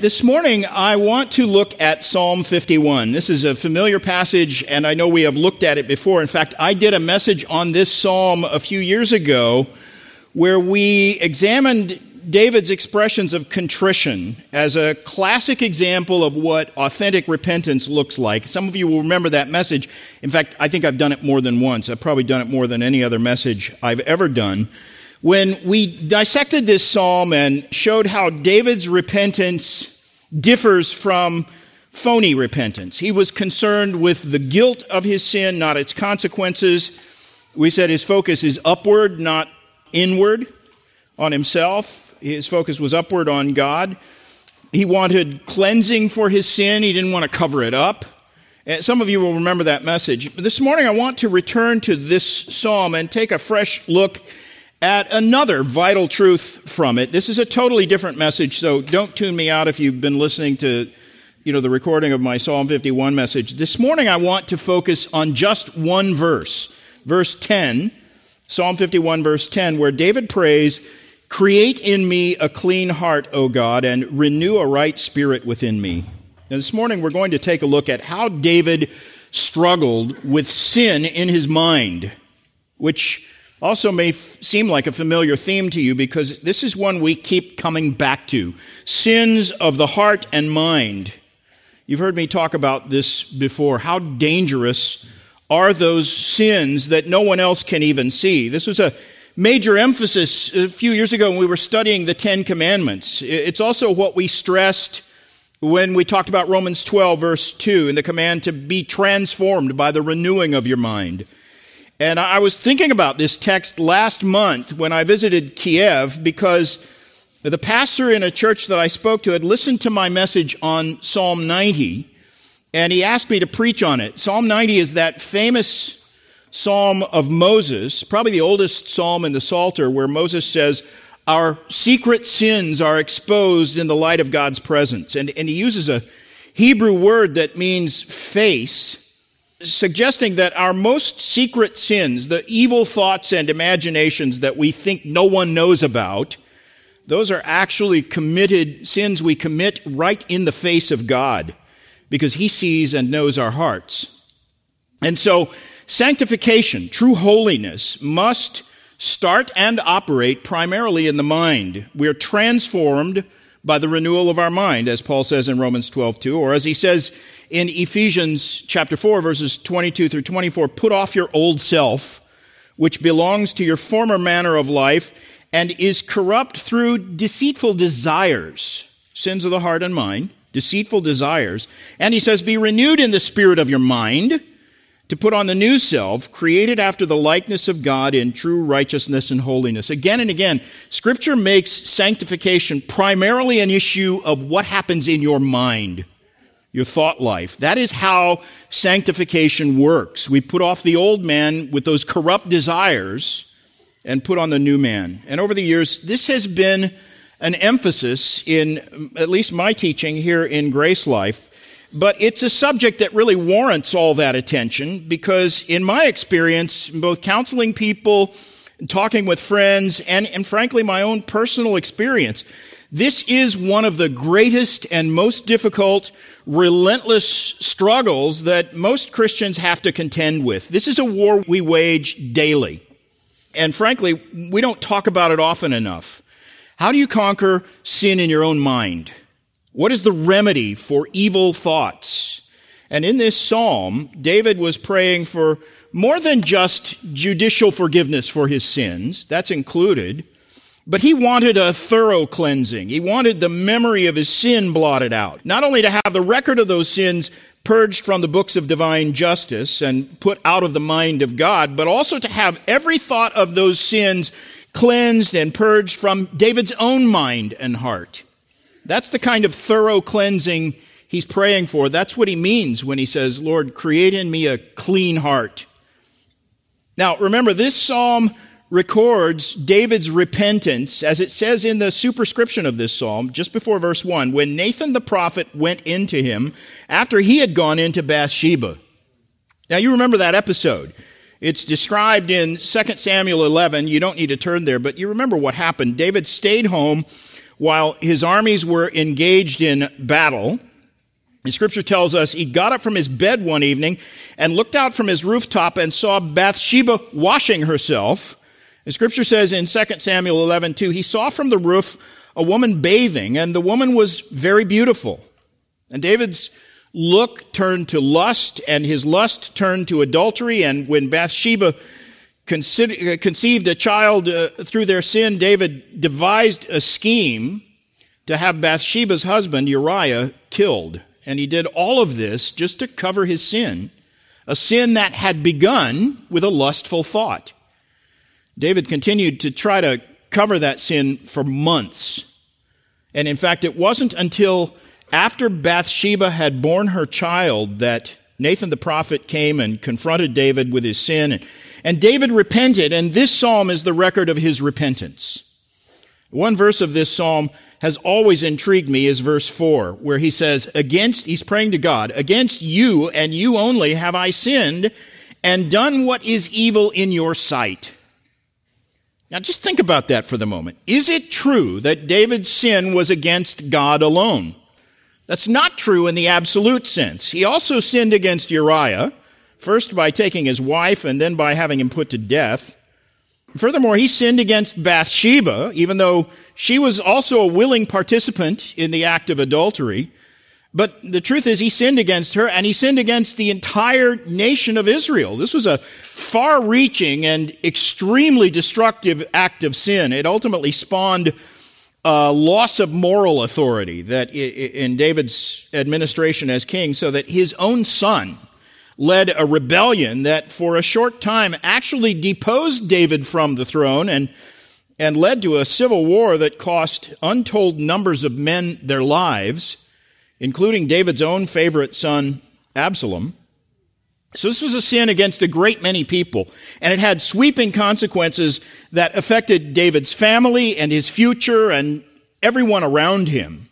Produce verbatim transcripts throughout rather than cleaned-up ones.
This morning, I want to look at Psalm fifty-one. This is a familiar passage, and I know we have looked at it before. In fact, I did a message on this psalm a few years ago where we examined David's expressions of contrition as a classic example of what authentic repentance looks like. Some of you will remember that message. In fact, I think I've done it more than once. I've probably done it more than any other message I've ever done. When we dissected this psalm and showed how David's repentance differs from phony repentance. He was concerned with the guilt of his sin, not its consequences. We said his focus is upward, not inward on himself. His focus was upward on God. He wanted cleansing for his sin. He didn't want to cover it up. And some of you will remember that message. But this morning I want to return to this psalm and take a fresh look at another vital truth from it. This is a totally different message, so don't tune me out if you've been listening to, you know, the recording of my Psalm fifty-one message. This morning I want to focus on just one verse, verse ten, Psalm fifty-one, verse ten, where David prays, "Create in me a clean heart, O God, and renew a right spirit within me." Now, this morning we're going to take a look at how David struggled with sin in his mind, which also may f- seem like a familiar theme to you because this is one we keep coming back to. Sins of the heart and mind. You've heard me talk about this before. How dangerous are those sins that no one else can even see? This was a major emphasis a few years ago when we were studying the Ten Commandments. It's also what we stressed when we talked about Romans twelve, verse two, and the command to be transformed by the renewing of your mind. And I was thinking about this text last month when I visited Kiev because the pastor in a church that I spoke to had listened to my message on Psalm ninety, and he asked me to preach on it. Psalm ninety is that famous psalm of Moses, probably the oldest psalm in the Psalter, where Moses says, "Our secret sins are exposed in the light of God's presence." And, and he uses a Hebrew word that means face, suggesting that our most secret sins, the evil thoughts and imaginations that we think no one knows about, those are actually committed sins we commit right in the face of God because he sees and knows our hearts. And so sanctification, true holiness, must start and operate primarily in the mind. We're transformed by the renewal of our mind, as Paul says in Romans twelve two, or as he says in Ephesians chapter four, verses twenty-two through twenty-four, "Put off your old self, which belongs to your former manner of life and is corrupt through deceitful desires," sins of the heart and mind, deceitful desires. And he says, "Be renewed in the spirit of your mind, to put on the new self, created after the likeness of God in true righteousness and holiness." Again and again, Scripture makes sanctification primarily an issue of what happens in your mind, your thought life. That is how sanctification works. We put off the old man with those corrupt desires and put on the new man. And over the years, this has been an emphasis in at least my teaching here in Grace Life. But it's a subject that really warrants all that attention because in my experience, both counseling people, talking with friends, and, and frankly, my own personal experience, this is one of the greatest and most difficult, relentless struggles that most Christians have to contend with. This is a war we wage daily. And frankly, we don't talk about it often enough. How do you conquer sin in your own mind? What is the remedy for evil thoughts? And in this psalm, David was praying for more than just judicial forgiveness for his sins. That's included. But he wanted a thorough cleansing. He wanted the memory of his sin blotted out. Not only to have the record of those sins purged from the books of divine justice and put out of the mind of God, but also to have every thought of those sins cleansed and purged from David's own mind and heart. That's the kind of thorough cleansing he's praying for. That's what he means when he says, "Lord, create in me a clean heart." Now, remember, this psalm records David's repentance, as it says in the superscription of this psalm, just before verse one, when Nathan the prophet went into him after he had gone into Bathsheba. Now, you remember that episode. It's described in Second Samuel eleven. You don't need to turn there, but you remember what happened. David stayed home while his armies were engaged in battle. The scripture tells us he got up from his bed one evening and looked out from his rooftop and saw Bathsheba washing herself. The scripture says in Second Samuel eleven two, he saw from the roof a woman bathing, and the woman was very beautiful. And David's look turned to lust, and his lust turned to adultery. And when Bathsheba consider, conceived a child uh, through their sin, David devised a scheme to have Bathsheba's husband, Uriah, killed. And he did all of this just to cover his sin, a sin that had begun with a lustful thought. David continued to try to cover that sin for months. And in fact, it wasn't until after Bathsheba had borne her child that Nathan the prophet came and confronted David with his sin. And David repented, and this psalm is the record of his repentance. One verse of this psalm has always intrigued me is verse four, where he says, against, he's praying to God, against you and you only have I sinned and done what is evil in your sight. Now just think about that for the moment. Is it true that David's sin was against God alone? That's not true in the absolute sense. He also sinned against Uriah, first by taking his wife and then by having him put to death. Furthermore, he sinned against Bathsheba, even though she was also a willing participant in the act of adultery. But the truth is, he sinned against her, and he sinned against the entire nation of Israel. This was a far-reaching and extremely destructive act of sin. It ultimately spawned a loss of moral authority that in David's administration as king, so that his own son led a rebellion that for a short time actually deposed David from the throne and, and led to a civil war that cost untold numbers of men their lives, including David's own favorite son, Absalom. So this was a sin against a great many people, and it had sweeping consequences that affected David's family and his future and everyone around him.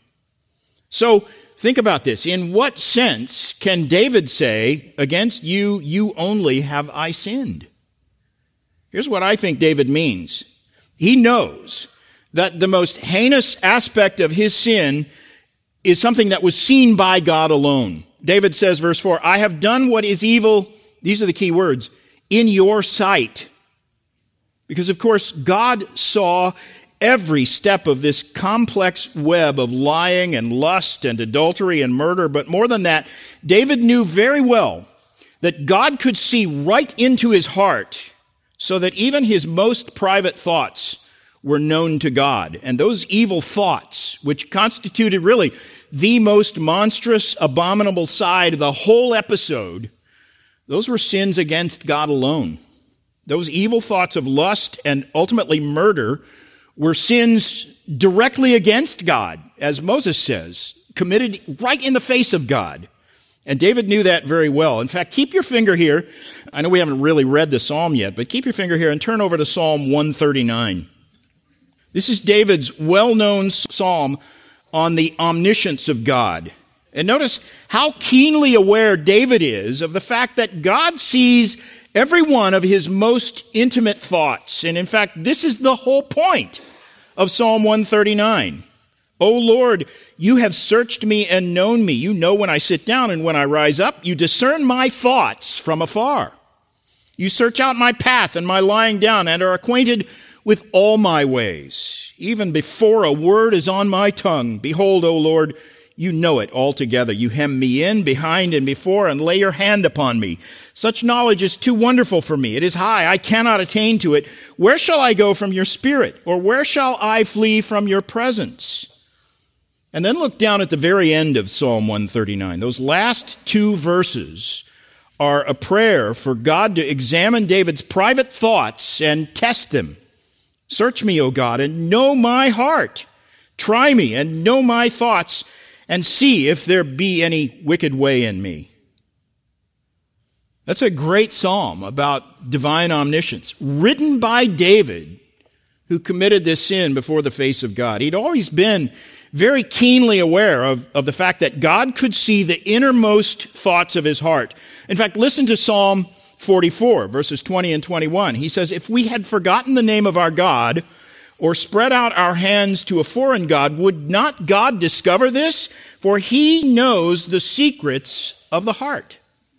So think about this. In what sense can David say, against you, you only have I sinned? Here's what I think David means. He knows that the most heinous aspect of his sin is something that was seen by God alone. David says, verse four, I have done what is evil, these are the key words, in your sight. Because, of course, God saw every step of this complex web of lying and lust and adultery and murder. But more than that, David knew very well that God could see right into his heart so that even his most private thoughts were known to God. And those evil thoughts, which constituted really the most monstrous, abominable side of the whole episode, those were sins against God alone. Those evil thoughts of lust and ultimately murder were sins directly against God, as Moses says, committed right in the face of God. And David knew that very well. In fact, keep your finger here. I know we haven't really read the psalm yet, but keep your finger here and turn over to Psalm one thirty-nine. This is David's well-known psalm on the omniscience of God. And notice how keenly aware David is of the fact that God sees every one of his most intimate thoughts. And in fact, this is the whole point of Psalm one thirty-nine. O Lord, you have searched me and known me. You know when I sit down and when I rise up. You discern my thoughts from afar. You search out my path and my lying down and are acquainted with all my ways. Even before a word is on my tongue, behold, O Lord, you know it altogether. You hem me in, behind, and before, and lay your hand upon me. Such knowledge is too wonderful for me. It is high. I cannot attain to it. Where shall I go from your spirit? Or where shall I flee from your presence? And then look down at the very end of Psalm one thirty-nine. Those last two verses are a prayer for God to examine David's private thoughts and test them. Search me, O God, and know my heart. Try me and know my thoughts, and see if there be any wicked way in me. That's a great psalm about divine omniscience, written by David, who committed this sin before the face of God. He'd always been very keenly aware of, of the fact that God could see the innermost thoughts of his heart. In fact, listen to Psalm forty-four, verses twenty and twenty-one. He says, if we had forgotten the name of our God, or spread out our hands to a foreign god, would not God discover this? For he knows the secrets of the heart.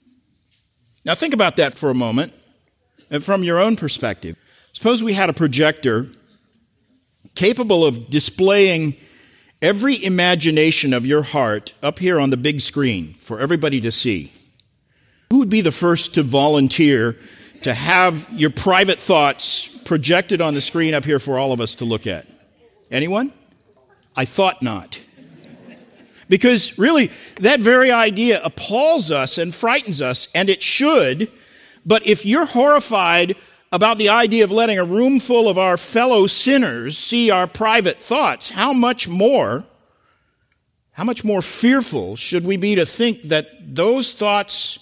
Now think about that for a moment, and from your own perspective. Suppose we had a projector capable of displaying every imagination of your heart up here on the big screen for everybody to see. Who would be the first to volunteer to have your private thoughts projected on the screen up here for all of us to look at? Anyone? I thought not. Because really, that very idea appalls us and frightens us, and it should. But if you're horrified about the idea of letting a room full of our fellow sinners see our private thoughts, how much more, how much more fearful should we be to think that those thoughts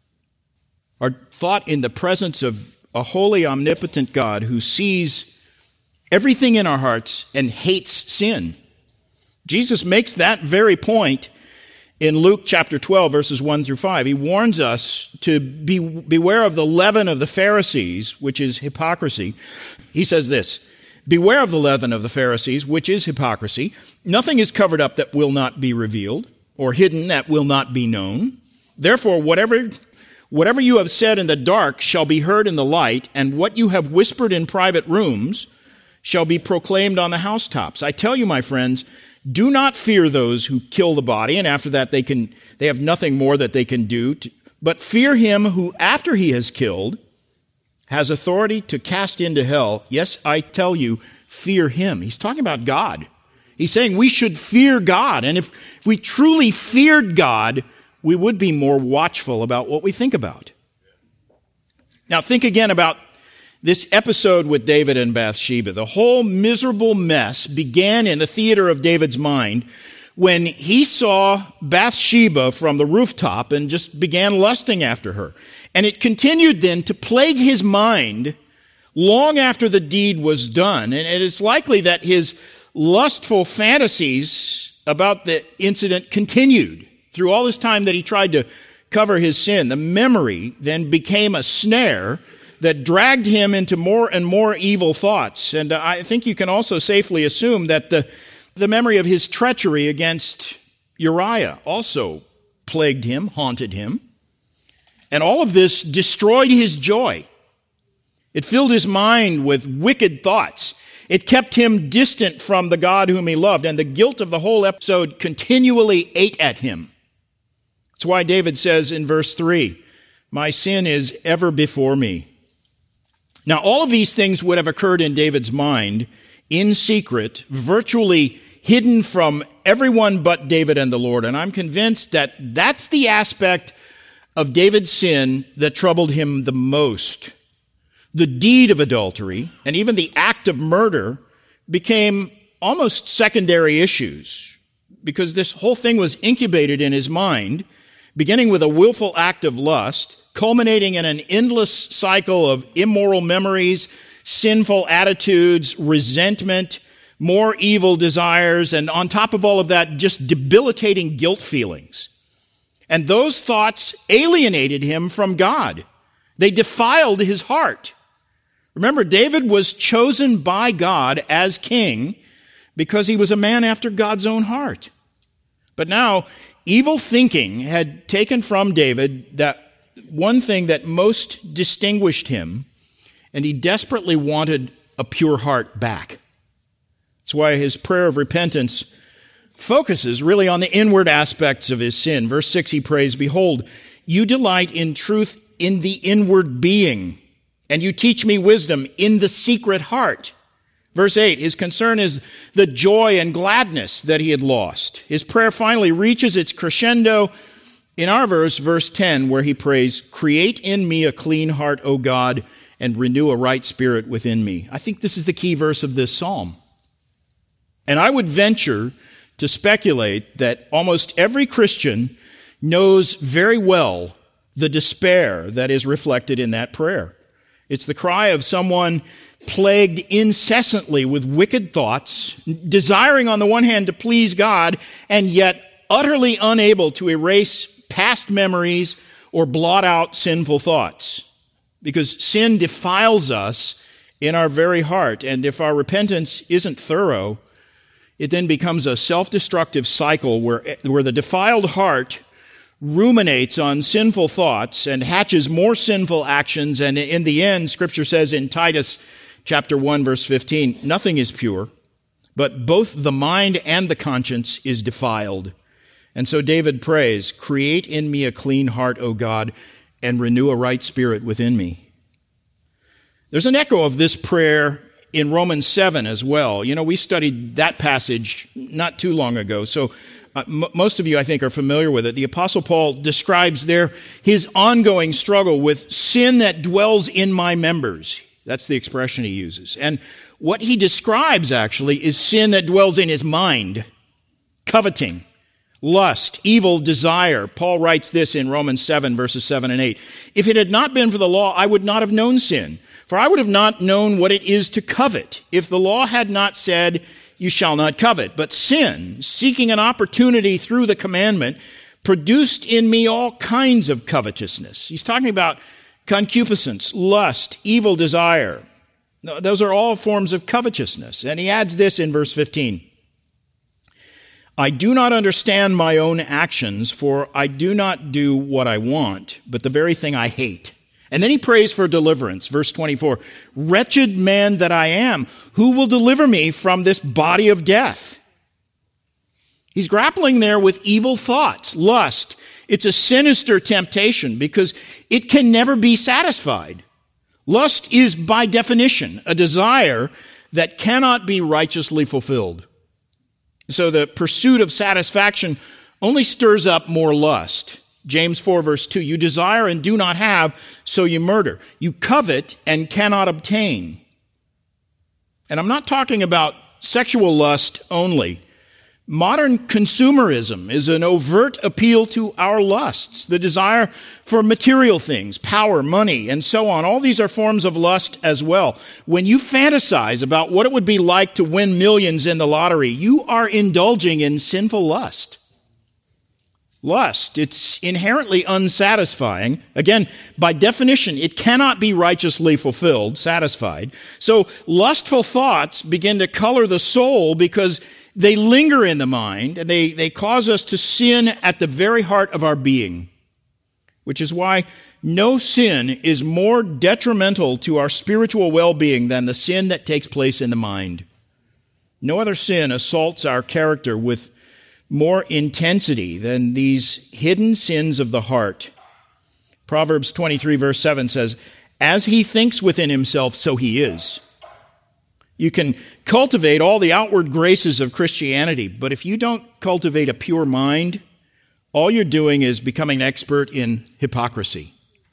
are thought in the presence of a holy, omnipotent God who sees everything in our hearts and hates sin? Jesus makes that very point in Luke chapter twelve, verses one through five. He warns us to be, beware of the leaven of the Pharisees, which is hypocrisy. He says this, beware of the leaven of the Pharisees, which is hypocrisy. Nothing is covered up that will not be revealed, or hidden that will not be known. Therefore, whatever, whatever you have said in the dark shall be heard in the light, and what you have whispered in private rooms shall be proclaimed on the housetops. I tell you, my friends, do not fear those who kill the body, and after that they can they have nothing more that they can do, to, but fear him who, after he has killed, has authority to cast into hell. Yes, I tell you, fear him. He's talking about God. He's saying we should fear God, and if, if we truly feared God, we would be more watchful about what we think about. Now think again about this episode with David and Bathsheba. The whole miserable mess began in the theater of David's mind when he saw Bathsheba from the rooftop and just began lusting after her. And it continued then to plague his mind long after the deed was done. And it's likely that his lustful fantasies about the incident continued through all this time that he tried to cover his sin. The memory then became a snare that dragged him into more and more evil thoughts. And I think you can also safely assume that the, the memory of his treachery against Uriah also plagued him, haunted him. And all of this destroyed his joy. It filled his mind with wicked thoughts. It kept him distant from the God whom he loved, and the guilt of the whole episode continually ate at him. That's why David says in verse three, my sin is ever before me. Now, all of these things would have occurred in David's mind in secret, virtually hidden from everyone but David and the Lord. And I'm convinced that that's the aspect of David's sin that troubled him the most. The deed of adultery and even the act of murder became almost secondary issues because this whole thing was incubated in his mind, beginning with a willful act of lust, culminating in an endless cycle of immoral memories, sinful attitudes, resentment, more evil desires, and on top of all of that, just debilitating guilt feelings. And those thoughts alienated him from God. They defiled his heart. Remember, David was chosen by God as king because he was a man after God's own heart. But now, evil thinking had taken from David that one thing that most distinguished him, and he desperately wanted a pure heart back. That's why his prayer of repentance focuses really on the inward aspects of his sin. Verse six, he prays, behold, you delight in truth in the inward being, and you teach me wisdom in the secret heart. Verse eight, his concern is the joy and gladness that he had lost. His prayer finally reaches its crescendo in our verse, verse ten, where he prays, create in me a clean heart, O God, and renew a right spirit within me. I think this is the key verse of this psalm. And I would venture to speculate that almost every Christian knows very well the despair that is reflected in that prayer. It's the cry of someone plagued incessantly with wicked thoughts, desiring on the one hand to please God, and yet utterly unable to erase past memories or blot out sinful thoughts. Because sin defiles us in our very heart. And if our repentance isn't thorough, it then becomes a self-destructive cycle where, where the defiled heart ruminates on sinful thoughts and hatches more sinful actions. And in the end, Scripture says in Titus chapter one, verse fifteen, nothing is pure, but both the mind and the conscience is defiled. And so David prays, create in me a clean heart, O God, and renew a right spirit within me. There's an echo of this prayer in Romans seven as well. You know, we studied that passage not too long ago, so uh, m- most of you, I think, are familiar with it. The Apostle Paul describes there his ongoing struggle with sin that dwells in my members. That's the expression he uses. And what he describes, actually, is sin that dwells in his mind, coveting, lust, evil desire. Paul writes this in Romans seven, verses seven and eight. If it had not been for the law, I would not have known sin, for I would have not known what it is to covet, if the law had not said, you shall not covet. But sin, seeking an opportunity through the commandment, produced in me all kinds of covetousness. He's talking about concupiscence, lust, evil desire. Those are all forms of covetousness. And he adds this in verse fifteen. I do not understand my own actions, for I do not do what I want, but the very thing I hate. And then he prays for deliverance. Verse twenty-four, wretched man that I am, who will deliver me from this body of death? He's grappling there with evil thoughts, lust. It's a sinister temptation because it can never be satisfied. Lust is by definition a desire that cannot be righteously fulfilled. So the pursuit of satisfaction only stirs up more lust. James four, verse two, you desire and do not have, so you murder. You covet and cannot obtain. And I'm not talking about sexual lust only. Modern consumerism is an overt appeal to our lusts, the desire for material things, power, money, and so on. All these are forms of lust as well. When you fantasize about what it would be like to win millions in the lottery, you are indulging in sinful lust. Lust, it's inherently unsatisfying. Again, by definition, it cannot be righteously fulfilled, satisfied. So lustful thoughts begin to color the soul because they linger in the mind, and they, they cause us to sin at the very heart of our being, which is why no sin is more detrimental to our spiritual well-being than the sin that takes place in the mind. No other sin assaults our character with more intensity than these hidden sins of the heart. Proverbs twenty-three, verse seven says, as he thinks within himself, so he is. You can cultivate all the outward graces of Christianity, but if you don't cultivate a pure mind, all you're doing is becoming an expert in hypocrisy.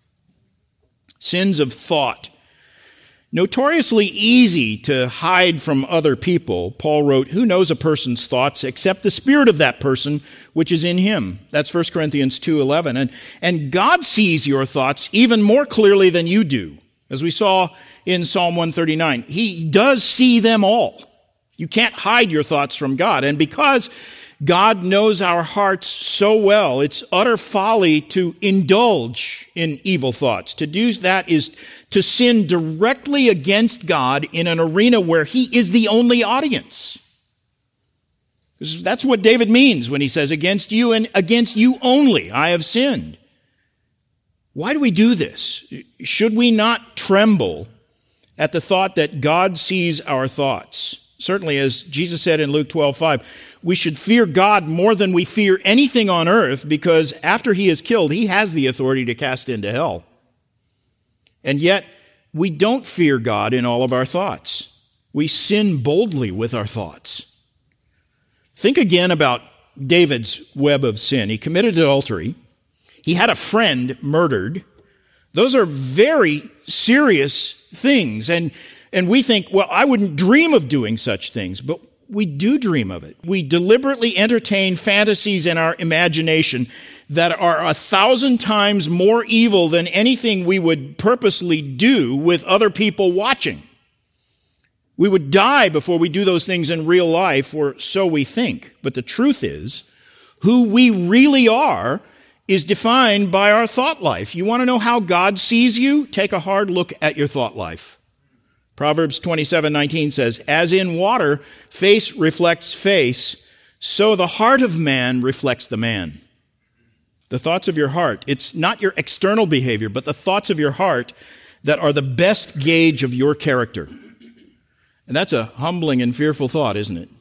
Sins of thought. Notoriously easy to hide from other people. Paul wrote, who knows a person's thoughts except the spirit of that person which is in him? That's First Corinthians two eleven. And, and God sees your thoughts even more clearly than you do. As we saw in Psalm one thirty-nine, he does see them all. You can't hide your thoughts from God. And because God knows our hearts so well, it's utter folly to indulge in evil thoughts. To do that is to sin directly against God in an arena where he is the only audience. That's what David means when he says, against you and against you only I have sinned. Why do we do this? Should we not tremble at the thought that God sees our thoughts? Certainly, as Jesus said in Luke twelve five, we should fear God more than we fear anything on earth, because after he is killed, he has the authority to cast into hell. And yet, we don't fear God in all of our thoughts. We sin boldly with our thoughts. Think again about David's web of sin. He committed adultery. He had a friend murdered. Those are very serious things. And, and we think, well, I wouldn't dream of doing such things. But we do dream of it. We deliberately entertain fantasies in our imagination that are a thousand times more evil than anything we would purposely do with other people watching. We would die before we do those things in real life, or so we think. But the truth is, who we really are is defined by our thought life. You want to know how God sees you? Take a hard look at your thought life. Proverbs twenty-seven nineteen says, as in water, face reflects face, so the heart of man reflects the man. The thoughts of your heart. It's not your external behavior, but the thoughts of your heart that are the best gauge of your character. And that's a humbling and fearful thought, isn't it?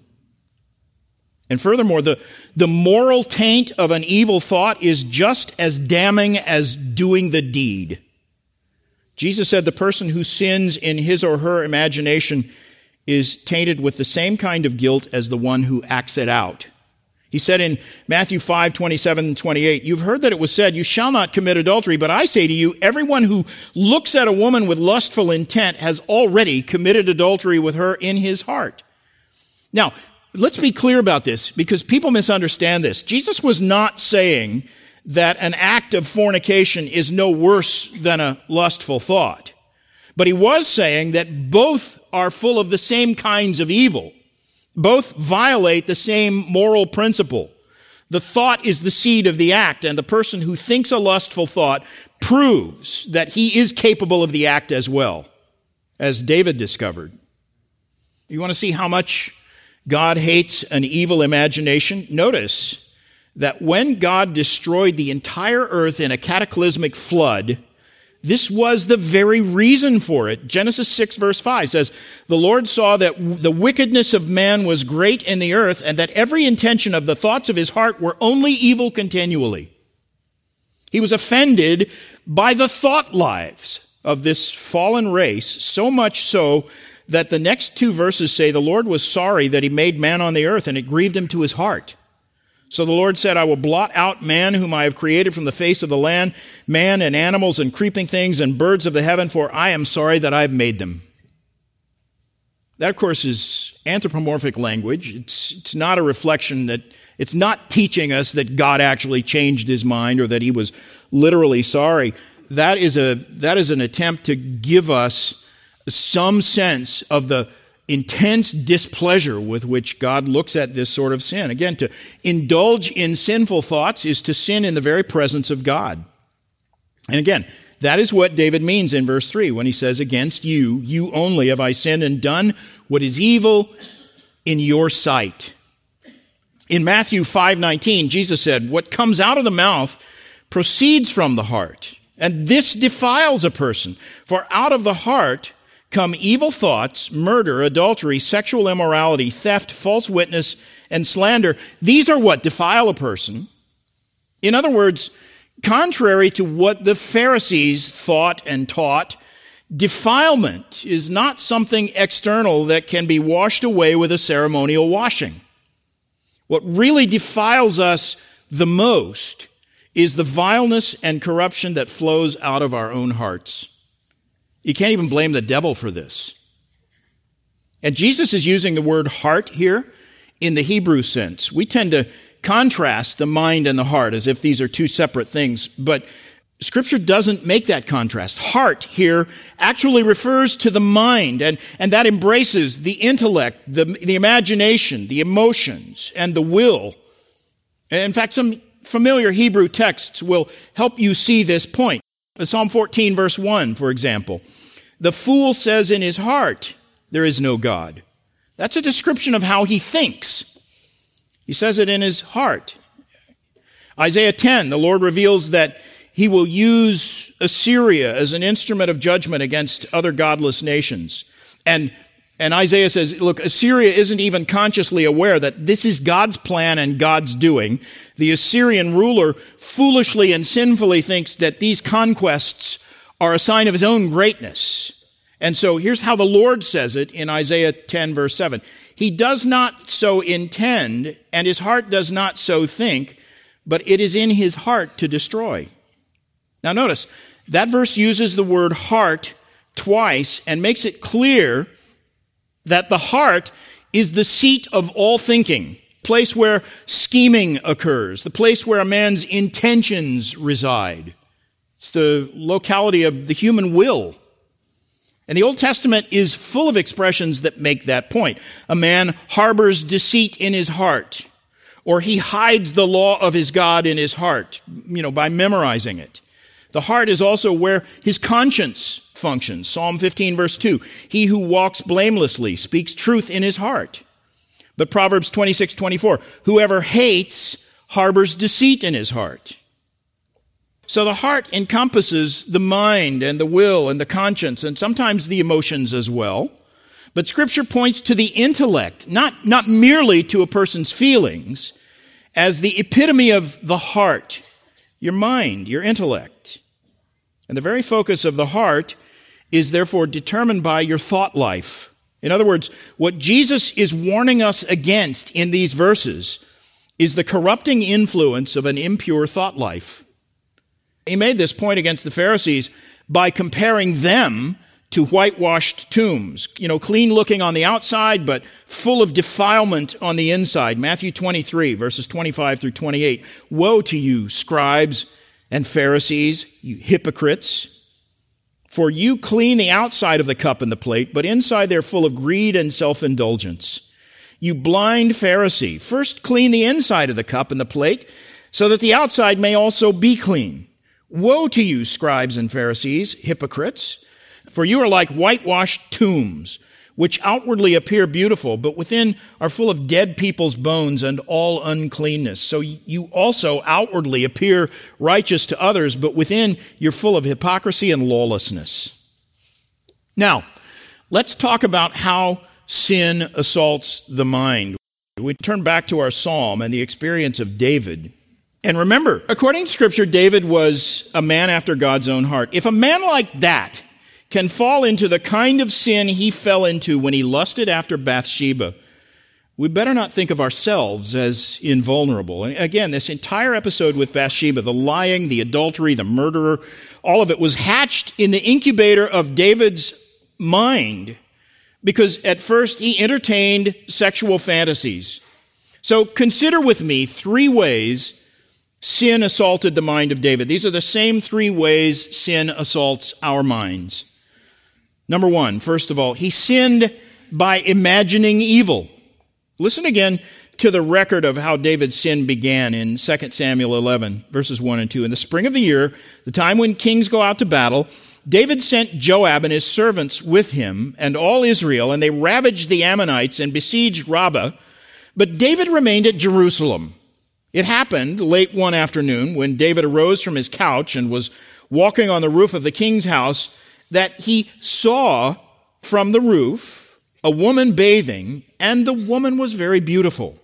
And furthermore, the, the moral taint of an evil thought is just as damning as doing the deed. Jesus said the person who sins in his or her imagination is tainted with the same kind of guilt as the one who acts it out. He said in Matthew five, twenty-seven and twenty-eight, you've heard that it was said, you shall not commit adultery, but I say to you, everyone who looks at a woman with lustful intent has already committed adultery with her in his heart. Now, let's be clear about this, because people misunderstand this. Jesus was not saying that an act of fornication is no worse than a lustful thought. But he was saying that both are full of the same kinds of evil. Both violate the same moral principle. The thought is the seed of the act, and the person who thinks a lustful thought proves that he is capable of the act as well, as David discovered. You want to see how much God hates an evil imagination? Notice that when God destroyed the entire earth in a cataclysmic flood, this was the very reason for it. Genesis six verse five says, the Lord saw that the wickedness of man was great in the earth, and that every intention of the thoughts of his heart were only evil continually. He was offended by the thought lives of this fallen race, so much so that the next two verses say the Lord was sorry that he made man on the earth, and it grieved him to his heart. So the Lord said, I will blot out man whom I have created from the face of the land, man and animals and creeping things and birds of the heaven, for I am sorry that I have made them. That, of course, is anthropomorphic language. It's, it's not a reflection that, it's not teaching us that God actually changed his mind or that he was literally sorry. That is a, that is an attempt to give us some sense of the intense displeasure with which God looks at this sort of sin. Again, to indulge in sinful thoughts is to sin in the very presence of God. And again, that is what David means in verse three when he says, against you, you only have I sinned and done what is evil in your sight. In Matthew five nineteen, Jesus said, what comes out of the mouth proceeds from the heart, and this defiles a person. For out of the heart come evil thoughts, murder, adultery, sexual immorality, theft, false witness, and slander. These are what defile a person. In other words, contrary to what the Pharisees thought and taught, defilement is not something external that can be washed away with a ceremonial washing. What really defiles us the most is the vileness and corruption that flows out of our own hearts. You can't even blame the devil for this. And Jesus is using the word heart here in the Hebrew sense. We tend to contrast the mind and the heart as if these are two separate things, but Scripture doesn't make that contrast. Heart here actually refers to the mind, and, and that embraces the intellect, the, the imagination, the emotions, and the will. In fact, some familiar Hebrew texts will help you see this point. Psalm fourteen, verse one, for example. The fool says in his heart, there is no God. That's a description of how he thinks. He says it in his heart. Isaiah ten, the Lord reveals that he will use Assyria as an instrument of judgment against other godless nations. And, and Isaiah says, look, Assyria isn't even consciously aware that this is God's plan and God's doing. The Assyrian ruler foolishly and sinfully thinks that these conquests are a sign of his own greatness. And so here's how the Lord says it in Isaiah ten, verse seven. He does not so intend, and his heart does not so think, but it is in his heart to destroy. Now notice, that verse uses the word heart twice and makes it clear that the heart is the seat of all thinking, place where scheming occurs, the place where a man's intentions reside. It's the locality of the human will. And the Old Testament is full of expressions that make that point. A man harbors deceit in his heart, or he hides the law of his God in his heart, you know, by memorizing it. The heart is also where his conscience functions. Psalm fifteen, verse two, he who walks blamelessly speaks truth in his heart. But Proverbs twenty-six, twenty-four, whoever hates harbors deceit in his heart. So the heart encompasses the mind and the will and the conscience and sometimes the emotions as well. But Scripture points to the intellect, not, not merely to a person's feelings, as the epitome of the heart, your mind, your intellect. And the very focus of the heart is therefore determined by your thought life. In other words, what Jesus is warning us against in these verses is the corrupting influence of an impure thought life. He made this point against the Pharisees by comparing them to whitewashed tombs, you know, clean looking on the outside, but full of defilement on the inside. Matthew twenty-three, verses twenty-five through twenty-eight. Woe to you, scribes and Pharisees, you hypocrites! For you clean the outside of the cup and the plate, but inside they're full of greed and self-indulgence. You blind Pharisee, first clean the inside of the cup and the plate, so that the outside may also be clean. Woe to you, scribes and Pharisees, hypocrites! For you are like whitewashed tombs, which outwardly appear beautiful, but within are full of dead people's bones and all uncleanness. So you also outwardly appear righteous to others, but within you're full of hypocrisy and lawlessness. Now, let's talk about how sin assaults the mind. We turn back to our psalm and the experience of David. And remember, according to Scripture, David was a man after God's own heart. If a man like that can fall into the kind of sin he fell into when he lusted after Bathsheba, we better not think of ourselves as invulnerable. And again, this entire episode with Bathsheba, the lying, the adultery, the murderer, all of it was hatched in the incubator of David's mind because at first he entertained sexual fantasies. So consider with me three ways sin assaulted the mind of David. These are the same three ways sin assaults our minds. Number one, first of all, he sinned by imagining evil. Listen again to the record of how David's sin began in Second Samuel eleven, verses one and two. In the spring of the year, the time when kings go out to battle, David sent Joab and his servants with him and all Israel, and they ravaged the Ammonites and besieged Rabbah. But David remained at Jerusalem. It happened late one afternoon when David arose from his couch and was walking on the roof of the king's house that he saw from the roof a woman bathing, and the woman was very beautiful.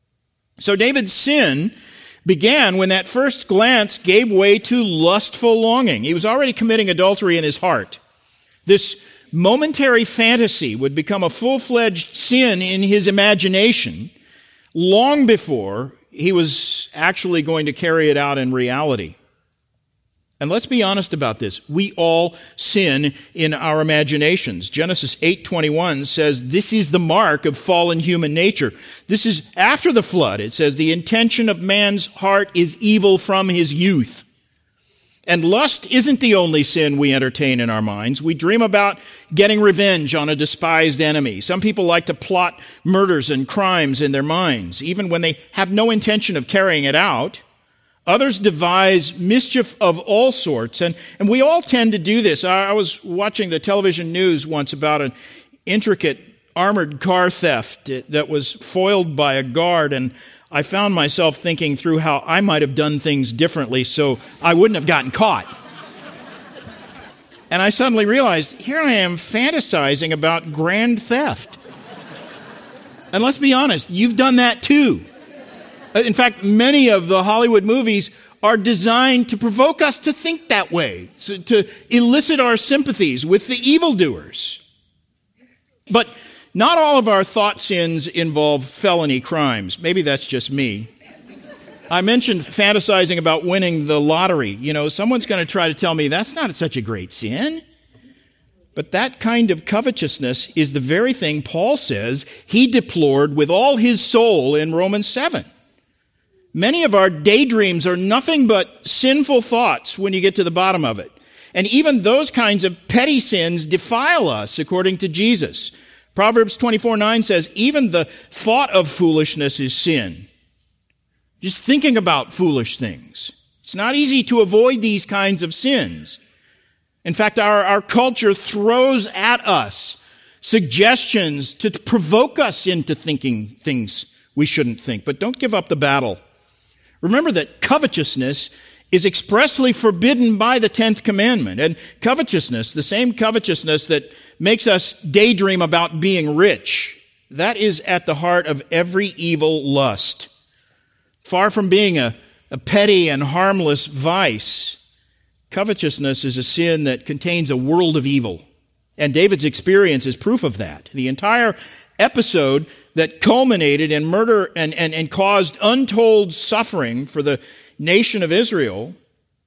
So David's sin began when that first glance gave way to lustful longing. He was already committing adultery in his heart. This momentary fantasy would become a full-fledged sin in his imagination long before he was actually going to carry it out in reality. And let's be honest about this. We all sin in our imaginations. Genesis eight twenty-one says this is the mark of fallen human nature. This is after the flood. It says the intention of man's heart is evil from his youth. And lust isn't the only sin we entertain in our minds. We dream about getting revenge on a despised enemy. Some people like to plot murders and crimes in their minds, even when they have no intention of carrying it out. Others devise mischief of all sorts, and, and we all tend to do this. I, I was watching the television news once about an intricate armored car theft that was foiled by a guard, and I found myself thinking through how I might have done things differently so I wouldn't have gotten caught. And I suddenly realized, here I am fantasizing about grand theft. And let's be honest, you've done that too. In fact, many of the Hollywood movies are designed to provoke us to think that way, so to elicit our sympathies with the evildoers. But not all of our thought sins involve felony crimes. Maybe that's just me. I mentioned fantasizing about winning the lottery. You know, someone's going to try to tell me that's not such a great sin. But that kind of covetousness is the very thing Paul says he deplored with all his soul in Romans seven. Many of our daydreams are nothing but sinful thoughts when you get to the bottom of it. And even those kinds of petty sins defile us, according to Jesus. Proverbs twenty-four nine says, even the thought of foolishness is sin. Just thinking about foolish things, It's not easy to avoid these kinds of sins. In fact, our, our culture throws at us suggestions to provoke us into thinking things we shouldn't think. But don't give up the battle. Remember that covetousness is expressly forbidden by the tenth commandment. And covetousness, the same covetousness that makes us daydream about being rich, that is at the heart of every evil lust. Far from being a, a petty and harmless vice, covetousness is a sin that contains a world of evil. And David's experience is proof of that. The entire episode that culminated in murder and, and, and caused untold suffering for the nation of Israel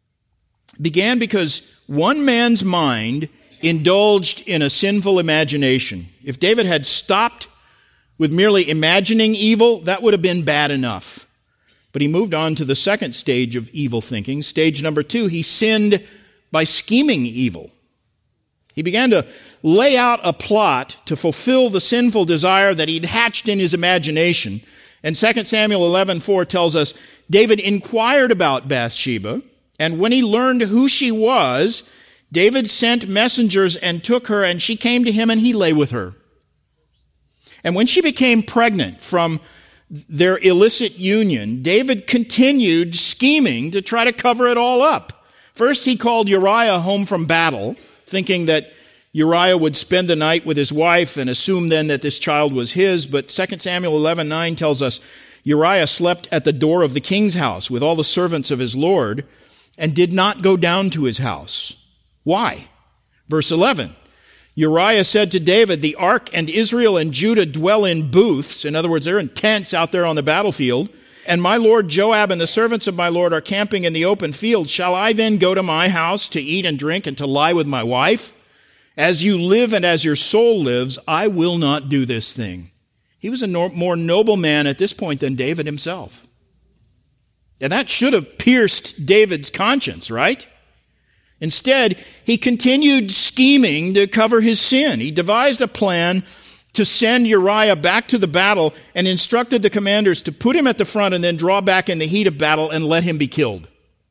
began because one man's mind indulged in a sinful imagination. If David had stopped with merely imagining evil, that would have been bad enough. But he moved on to the second stage of evil thinking. Stage number two, he sinned by scheming evil. He began to lay out a plot to fulfill the sinful desire that he'd hatched in his imagination. And Second Samuel eleven four tells us, David inquired about Bathsheba, and when he learned who she was, David sent messengers and took her, and she came to him, and he lay with her. And when she became pregnant from their illicit union, David continued scheming to try to cover it all up. First, he called Uriah home from battle, thinking that Uriah would spend the night with his wife and assume then that this child was his. But Second Samuel eleven nine tells us Uriah slept at the door of the king's house with all the servants of his lord and did not go down to his house. Why? Verse eleven, Uriah said to David, the ark and Israel and Judah dwell in booths. In other words, they're in tents out there on the battlefield. And my lord Joab and the servants of my lord are camping in the open field. Shall I then go to my house to eat and drink and to lie with my wife? As you live and as your soul lives, I will not do this thing. He was a no- more noble man at this point than David himself. And that should have pierced David's conscience, right? Instead, he continued scheming to cover his sin. He devised a plan to send Uriah back to the battle and instructed the commanders to put him at the front and then draw back in the heat of battle and let him be killed.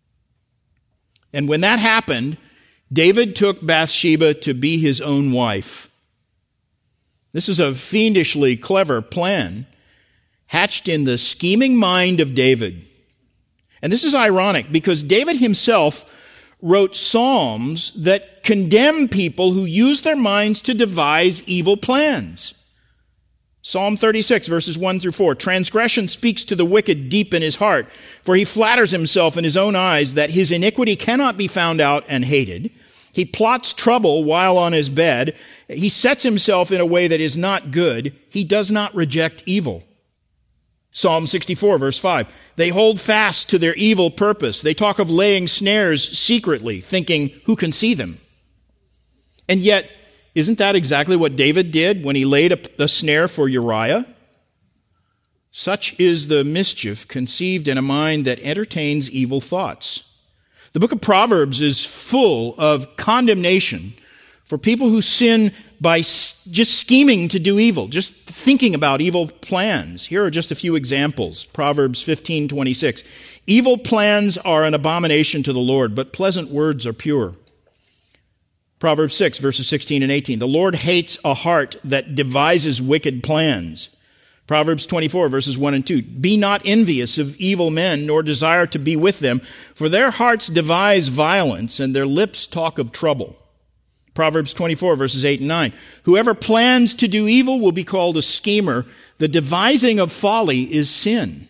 And when that happened, David took Bathsheba to be his own wife. This is a fiendishly clever plan hatched in the scheming mind of David. And this is ironic because David himself wrote psalms that condemn people who use their minds to devise evil plans. Psalm thirty-six, verses one through four, transgression speaks to the wicked deep in his heart, for he flatters himself in his own eyes that his iniquity cannot be found out and hated. He plots trouble while on his bed. He sets himself in a way that is not good. He does not reject evil. Psalm sixty-four, verse five, they hold fast to their evil purpose. They talk of laying snares secretly, thinking, who can see them? And yet, isn't that exactly what David did when he laid a, a snare for Uriah? Such is the mischief conceived in a mind that entertains evil thoughts. The book of Proverbs is full of condemnation for people who sin by just scheming to do evil, just thinking about evil plans. Here are just a few examples. Proverbs fifteen twenty-six. Evil plans are an abomination to the Lord, but pleasant words are pure. Proverbs six, verses sixteen and eighteen. The Lord hates a heart that devises wicked plans. Proverbs twenty-four, verses one and two. Be not envious of evil men, nor desire to be with them, for their hearts devise violence, and their lips talk of trouble. Proverbs twenty-four, verses eight and nine. Whoever plans to do evil will be called a schemer. The devising of folly is sin.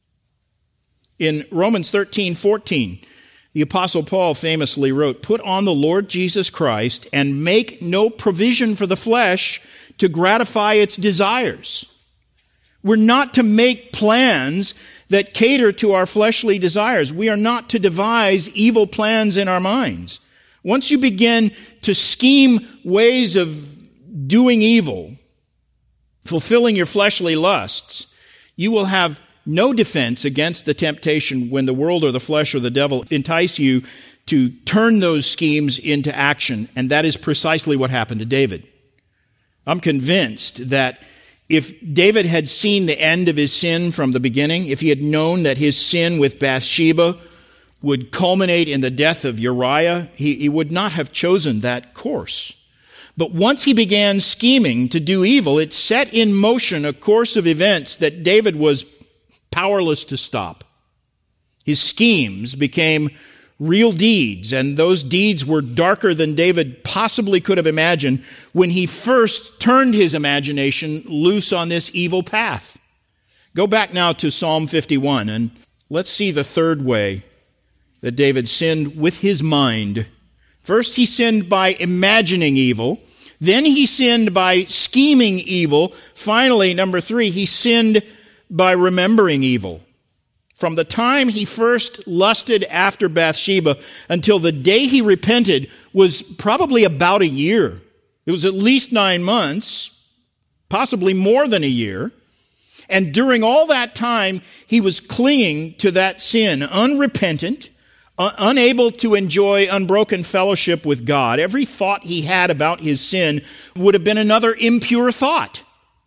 In Romans thirteen fourteen, the Apostle Paul famously wrote, put on the Lord Jesus Christ and make no provision for the flesh to gratify its desires. We're not to make plans that cater to our fleshly desires. We are not to devise evil plans in our minds. Once you begin to scheme ways of doing evil, fulfilling your fleshly lusts, you will have no defense against the temptation when the world or the flesh or the devil entice you to turn those schemes into action. And that is precisely what happened to David. I'm convinced that if David had seen the end of his sin from the beginning, if he had known that his sin with Bathsheba would culminate in the death of Uriah, he, he would not have chosen that course. But once he began scheming to do evil, it set in motion a course of events that David was powerless to stop. His schemes became real deeds, and those deeds were darker than David possibly could have imagined when he first turned his imagination loose on this evil path. Go back now to Psalm fifty-one, and let's see the third way that David sinned with his mind. First, he sinned by imagining evil. Then he sinned by scheming evil. Finally, number three, he sinned by remembering evil. From the time he first lusted after Bathsheba until the day he repented was probably about a year. It was at least nine months, possibly more than a year. And during all that time, he was clinging to that sin, unrepentant, Uh, unable to enjoy unbroken fellowship with God. Every thought he had about his sin would have been another impure thought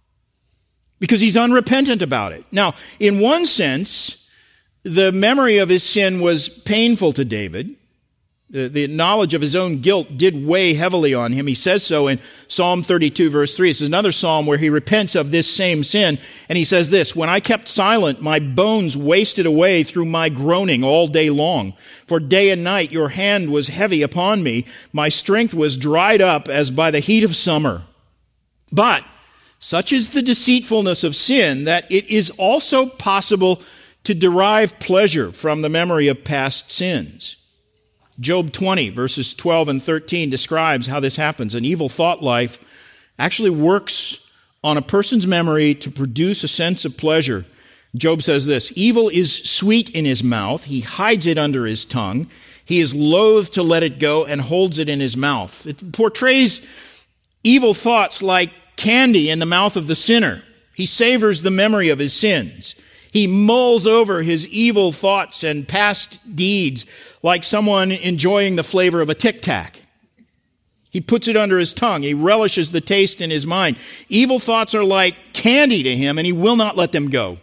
because he's unrepentant about it. Now, in one sense, the memory of his sin was painful to David. The, the knowledge of his own guilt did weigh heavily on him. He says so in Psalm thirty-two, verse three. This is another psalm where he repents of this same sin. And he says this, "When I kept silent, my bones wasted away through my groaning all day long. For day and night your hand was heavy upon me. My strength was dried up as by the heat of summer. But such is the deceitfulness of sin that it is also possible to derive pleasure from the memory of past sins." Job twenty, verses twelve and thirteen describes how this happens. An evil thought life actually works on a person's memory to produce a sense of pleasure. Job says this, "Evil is sweet in his mouth. He hides it under his tongue. He is loath to let it go and holds it in his mouth." It portrays evil thoughts like candy in the mouth of the sinner. He savors the memory of his sins. He mulls over his evil thoughts and past deeds like someone enjoying the flavor of a Tic Tac. He puts it under his tongue. He relishes the taste in his mind. Evil thoughts are like candy to him, and he will not let them go.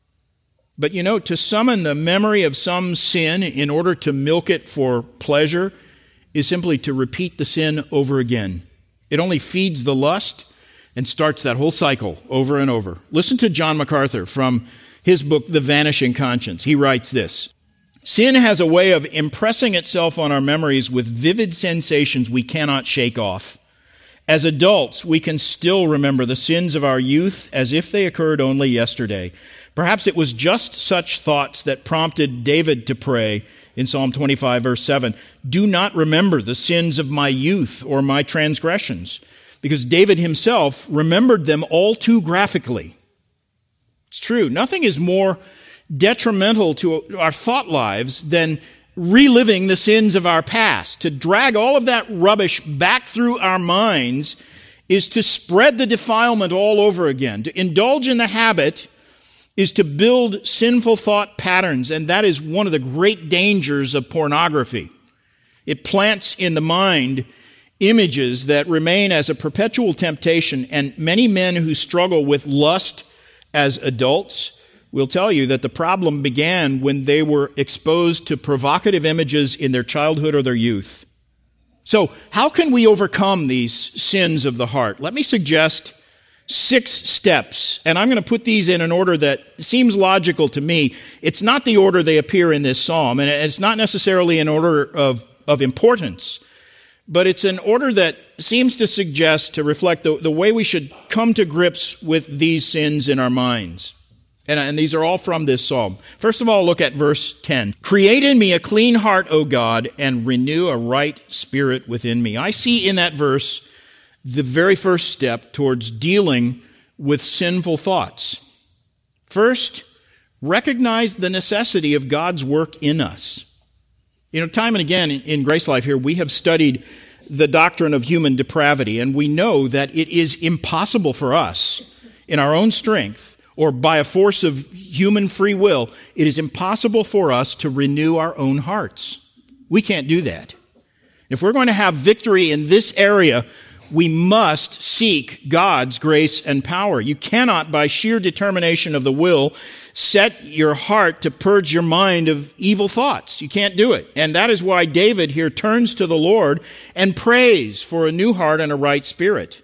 But you know, to summon the memory of some sin in order to milk it for pleasure is simply to repeat the sin over again. It only feeds the lust and starts that whole cycle over and over. Listen to John MacArthur from his book, The Vanishing Conscience. He writes this, "Sin has a way of impressing itself on our memories with vivid sensations we cannot shake off. As adults, we can still remember the sins of our youth as if they occurred only yesterday. Perhaps it was just such thoughts that prompted David to pray in Psalm twenty-five, verse seven, 'Do not remember the sins of my youth or my transgressions,' because David himself remembered them all too graphically." It's true. Nothing is more detrimental to our thought lives than reliving the sins of our past. To drag all of that rubbish back through our minds is to spread the defilement all over again. To indulge in the habit is to build sinful thought patterns, and that is one of the great dangers of pornography. It plants in the mind images that remain as a perpetual temptation, and many men who struggle with lust as adults will tell you that the problem began when they were exposed to provocative images in their childhood or their youth. So, how can we overcome these sins of the heart? Let me suggest six steps, and I'm going to put these in an order that seems logical to me. It's not the order they appear in this psalm, and it's not necessarily an order of, of importance, but it's an order that seems to suggest, to reflect the, the way we should come to grips with these sins in our minds. And, and these are all from this psalm. First of all, look at verse ten. "Create in me a clean heart, O God, and renew a right spirit within me." I see in that verse the very first step towards dealing with sinful thoughts. First, recognize the necessity of God's work in us. You know, time and again in Grace Life here, we have studied the doctrine of human depravity, and we know that it is impossible for us, in our own strength, or by a force of human free will, it is impossible for us to renew our own hearts. We can't do that. If we're going to have victory in this area, we must seek God's grace and power. You cannot, by sheer determination of the will, set your heart to purge your mind of evil thoughts. You can't do it. And that is why David here turns to the Lord and prays for a new heart and a right spirit.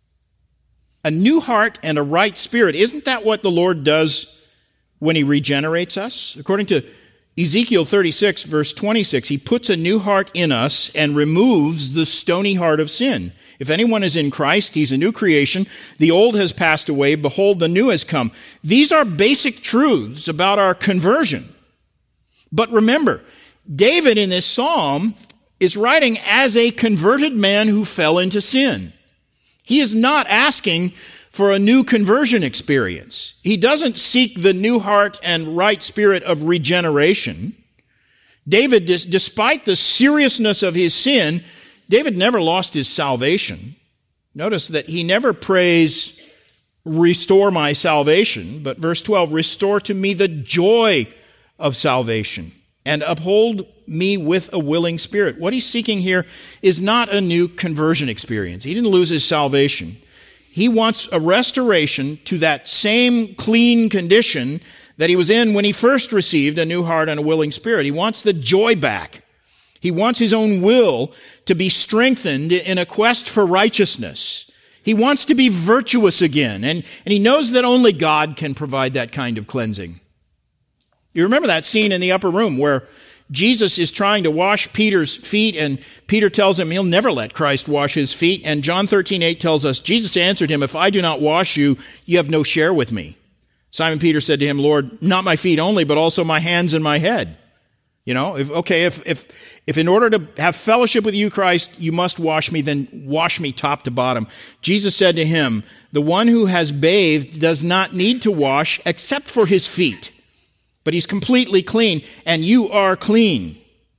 A new heart and a right spirit. Isn't that what the Lord does when he regenerates us? According to Ezekiel thirty-six, verse twenty-six, he puts a new heart in us and removes the stony heart of sin. If anyone is in Christ, he's a new creation. The old has passed away. Behold, the new has come. These are basic truths about our conversion. But remember, David in this psalm is writing as a converted man who fell into sin. He is not asking for a new conversion experience. He doesn't seek the new heart and right spirit of regeneration. David, despite the seriousness of his sin, David never lost his salvation. Notice that he never prays, restore my salvation, but verse twelve, restore to me the joy of salvation and uphold me with a willing spirit. What he's seeking here is not a new conversion experience. He didn't lose his salvation. He wants a restoration to that same clean condition that he was in when he first received a new heart and a willing spirit. He wants the joy back. He wants his own will to be strengthened in a quest for righteousness. He wants to be virtuous again, and, and he knows that only God can provide that kind of cleansing. You remember that scene in the upper room where Jesus is trying to wash Peter's feet, and Peter tells him he'll never let Christ wash his feet. And John thirteen eight tells us, Jesus answered him, if I do not wash you, you have no share with me. Simon Peter said to him, Lord, not my feet only, but also my hands and my head. You know, if, okay, if, if, if in order to have fellowship with you, Christ, you must wash me, then wash me top to bottom. Jesus said to him, the one who has bathed does not need to wash except for his feet, but he's completely clean, and you are clean.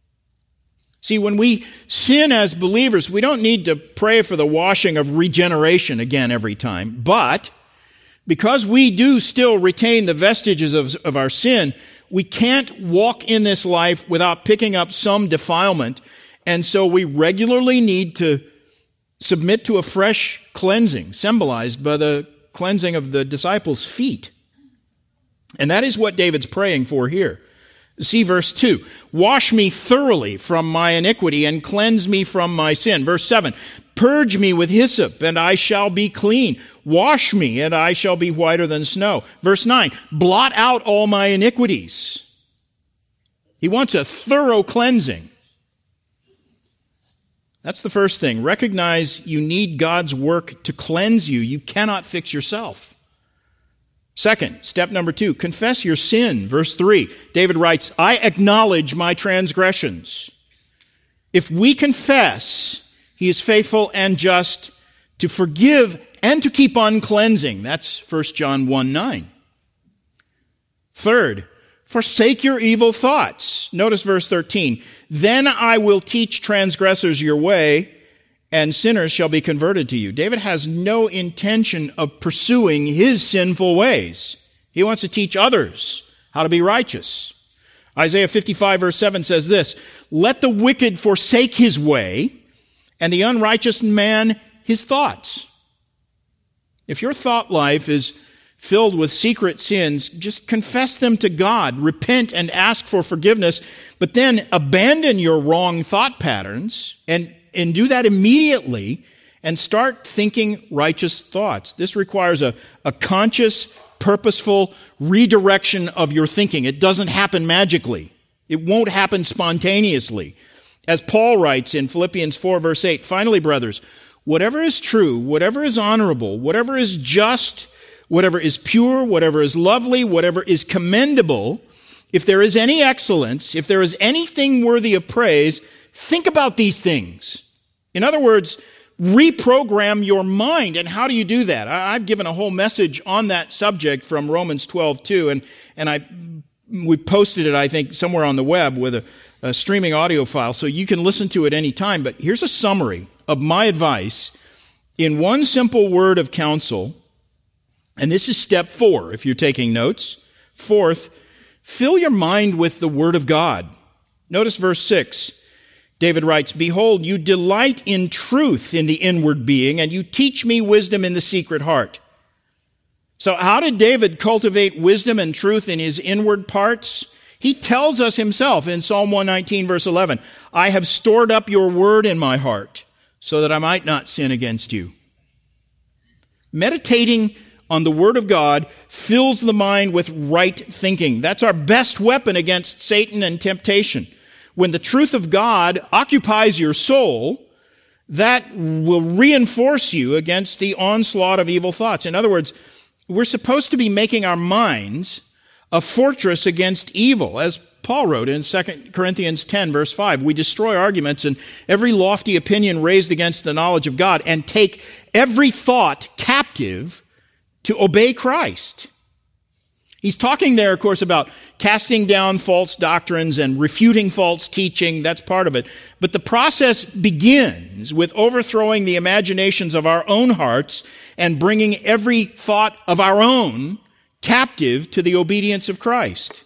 See, when we sin as believers, we don't need to pray for the washing of regeneration again every time. But because we do still retain the vestiges of, of our sin, we can't walk in this life without picking up some defilement. And so we regularly need to submit to a fresh cleansing, symbolized by the cleansing of the disciples' feet. And that is what David's praying for here. See verse two. Wash me thoroughly from my iniquity and cleanse me from my sin. Verse seven. Purge me with hyssop and I shall be clean. Wash me and I shall be whiter than snow. Verse nine. Blot out all my iniquities. He wants a thorough cleansing. That's the first thing. Recognize you need God's work to cleanse you. You cannot fix yourself. Second, step number two, confess your sin. Verse three, David writes, I acknowledge my transgressions. If we confess, he is faithful and just to forgive and to keep on cleansing. That's First John one nine. Third, forsake your evil thoughts. Notice verse thirteen. Then I will teach transgressors your way, and sinners shall be converted to you. David has no intention of pursuing his sinful ways. He wants to teach others how to be righteous. Isaiah fifty-five verse seven says this, let the wicked forsake his way, and the unrighteous man his thoughts. If your thought life is filled with secret sins, just confess them to God, repent and ask for forgiveness, but then abandon your wrong thought patterns and And do that immediately and start thinking righteous thoughts. This requires a, a conscious, purposeful redirection of your thinking. It doesn't happen magically. It won't happen spontaneously. As Paul writes in Philippians four verse eight, finally, brothers, whatever is true, whatever is honorable, whatever is just, whatever is pure, whatever is lovely, whatever is commendable, if there is any excellence, if there is anything worthy of praise, think about these things. In other words, reprogram your mind. And how do you do that? I've given a whole message on that subject from Romans twelve two, and, and I we posted it, I think, somewhere on the web with a, a streaming audio file, so you can listen to it any time. But here's a summary of my advice in one simple word of counsel, and this is step four, if you're taking notes. Fourth, fill your mind with the Word of God. Notice verse six. David writes, "Behold, you delight in truth in the inward being, and you teach me wisdom in the secret heart." So how did David cultivate wisdom and truth in his inward parts? He tells us himself in Psalm one nineteen, verse eleven, "I have stored up your word in my heart so that I might not sin against you." Meditating on the word of God fills the mind with right thinking. That's our best weapon against Satan and temptation. When the truth of God occupies your soul, that will reinforce you against the onslaught of evil thoughts. In other words, we're supposed to be making our minds a fortress against evil. As Paul wrote in Second Corinthians ten, verse five, "We destroy arguments and every lofty opinion raised against the knowledge of God, and take every thought captive to obey Christ." He's talking there, of course, about casting down false doctrines and refuting false teaching. That's part of it. But the process begins with overthrowing the imaginations of our own hearts and bringing every thought of our own captive to the obedience of Christ.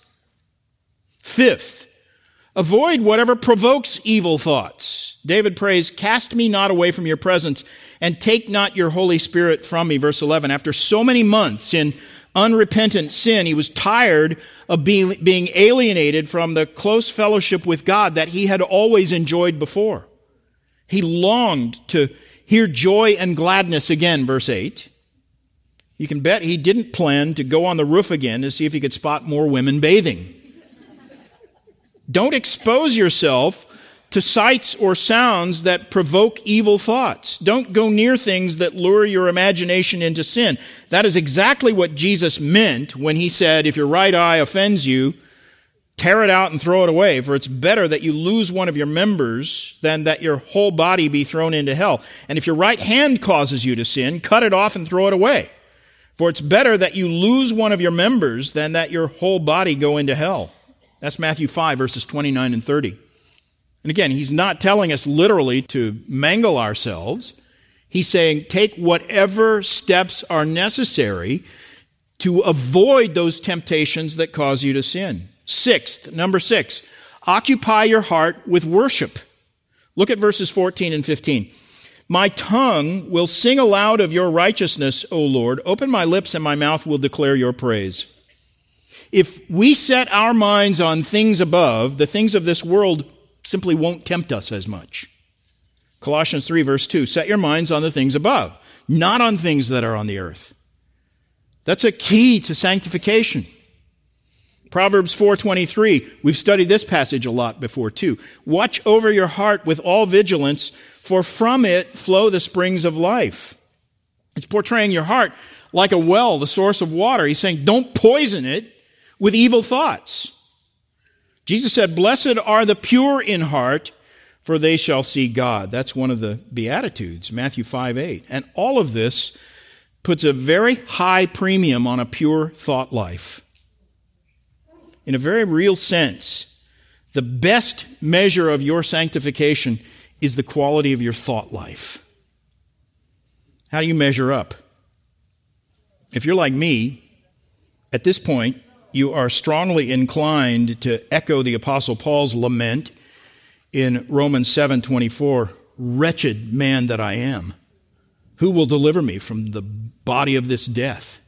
Fifth, avoid whatever provokes evil thoughts. David prays, "Cast me not away from your presence, and take not your Holy Spirit from me." Verse eleven, after so many months in unrepentant sin, he was tired of being, being alienated from the close fellowship with God that he had always enjoyed before. He longed to hear joy and gladness again, verse eight. You can bet he didn't plan to go on the roof again to see if he could spot more women bathing. Don't expose yourself to sights or sounds that provoke evil thoughts. Don't go near things that lure your imagination into sin. That is exactly what Jesus meant when he said, "If your right eye offends you, tear it out and throw it away, for it's better that you lose one of your members than that your whole body be thrown into hell. And if your right hand causes you to sin, cut it off and throw it away. For it's better that you lose one of your members than that your whole body go into hell." That's Matthew five, verses twenty-nine and thirty. And again, he's not telling us literally to mangle ourselves. He's saying take whatever steps are necessary to avoid those temptations that cause you to sin. Sixth, number six, occupy your heart with worship. Look at verses fourteen and fifteen. "My tongue will sing aloud of your righteousness, O Lord. Open my lips and my mouth will declare your praise." If we set our minds on things above, the things of this world simply won't tempt us as much. Colossians three, verse two, "Set your minds on the things above, not on things that are on the earth." That's a key to sanctification. Proverbs four twenty-three, we've studied this passage a lot before too. "Watch over your heart with all vigilance, for from it flow the springs of life." It's portraying your heart like a well, the source of water. He's saying, don't poison it with evil thoughts. Jesus said, "Blessed are the pure in heart, for they shall see God." That's one of the Beatitudes, Matthew five eight. And all of this puts a very high premium on a pure thought life. In a very real sense, the best measure of your sanctification is the quality of your thought life. How do you measure up? If you're like me, at this point, you are strongly inclined to echo the Apostle Paul's lament in Romans seven twenty-four, "Wretched man that I am, who will deliver me from the body of this death?"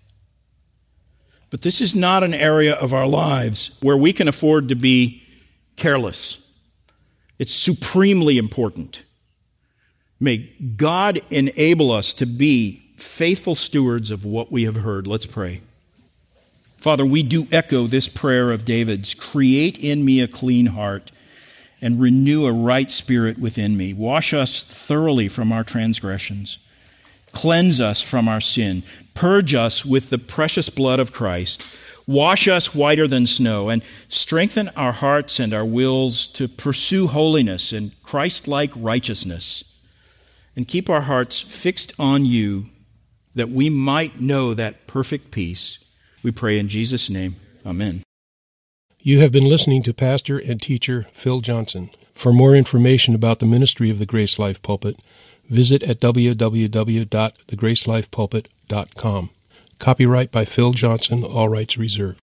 But this is not an area of our lives where we can afford to be careless. It's supremely important. May God enable us to be faithful stewards of what we have heard. Let's pray. Father, we do echo this prayer of David's. "Create in me a clean heart and renew a right spirit within me. Wash us thoroughly from our transgressions. Cleanse us from our sin. Purge us with the precious blood of Christ. Wash us whiter than snow, and strengthen our hearts and our wills to pursue holiness and Christ-like righteousness. And keep our hearts fixed on you, that we might know that perfect peace. We pray in Jesus' name. Amen. You have been listening to Pastor and Teacher Phil Johnson. For more information about the ministry of the Grace Life Pulpit, visit at w w w dot the grace life pulpit dot com. Copyright by Phil Johnson, all rights reserved.